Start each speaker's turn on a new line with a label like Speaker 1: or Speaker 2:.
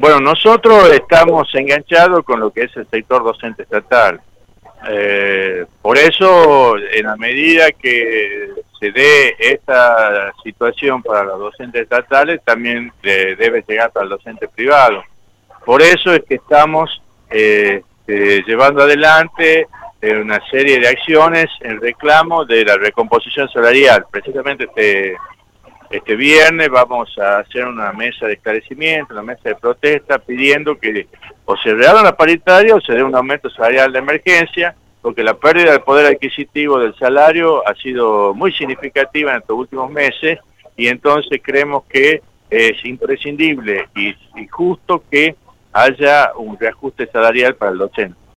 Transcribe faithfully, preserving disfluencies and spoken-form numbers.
Speaker 1: Bueno, nosotros estamos enganchados con lo que es el sector docente estatal. Eh, por eso, en la medida que se dé esta situación para los docentes estatales, también eh, debe llegar para el docente privado. Por eso es que estamos eh, eh, llevando adelante eh, una serie de acciones en reclamo de la recomposición salarial. Precisamente este, este viernes vamos a hacer una mesa de esclarecimiento, una mesa de protesta, pidiendo que o se reabra la paritaria o se dé un aumento salarial de emergencia, porque la pérdida del poder adquisitivo del salario ha sido muy significativa en estos últimos meses, y entonces creemos que es imprescindible y, y justo que haya un reajuste salarial para el docente.